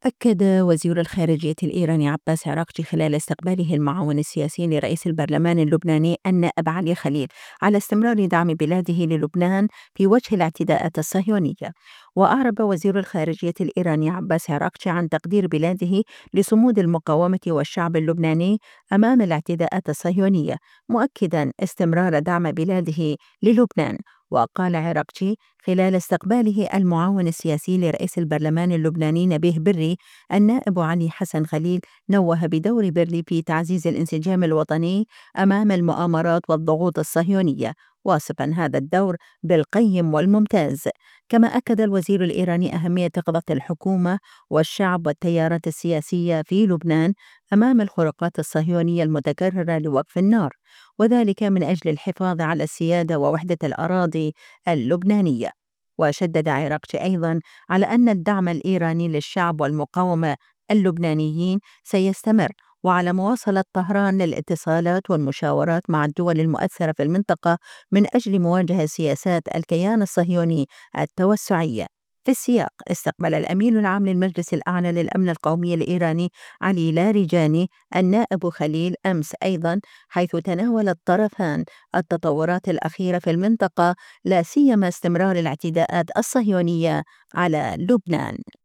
أكد وزير الخارجية الإيراني عباس عراقجي خلال استقباله المعاون السياسي لرئيس البرلمان اللبناني النائب علي خليل على استمرار دعم بلاده للبنان في وجه الاعتداءات الصهيونية. وأعرب وزير الخارجية الإيراني عباس عراقجي عن تقدير بلاده لصمود المقاومة والشعب اللبناني أمام الاعتداءات الصهيونية، مؤكدا استمرار دعم بلاده للبنان. وقال عراقجي خلال استقباله المعاون السياسي لرئيس البرلمان اللبناني نبيه بري، النائب علي حسن خليل نوه بدور بري في تعزيز الانسجام الوطني أمام المؤامرات والضغوط الصهيونية، واصفا هذا الدور بالقيم والممتاز. كما أكد الوزير الإيراني أهمية قضاء الحكومة والشعب والتيارات السياسية في لبنان أمام الخروقات الصهيونية المتكررة لوقف النار، وذلك من أجل الحفاظ على السيادة ووحدة الأراضي اللبنانية. وشدد عراقجي أيضا على أن الدعم الإيراني للشعب والمقاومة اللبنانيين سيستمر، وعلى مواصلة طهران للاتصالات والمشاورات مع الدول المؤثرة في المنطقة من أجل مواجهة سياسات الكيان الصهيوني التوسعية. في السياق، استقبل الأمين العام للمجلس الأعلى للأمن القومي الإيراني علي لاريجاني النائب خليل أمس أيضا، حيث تناول الطرفان التطورات الأخيرة في المنطقة، لا سيما استمرار الاعتداءات الصهيونية على لبنان.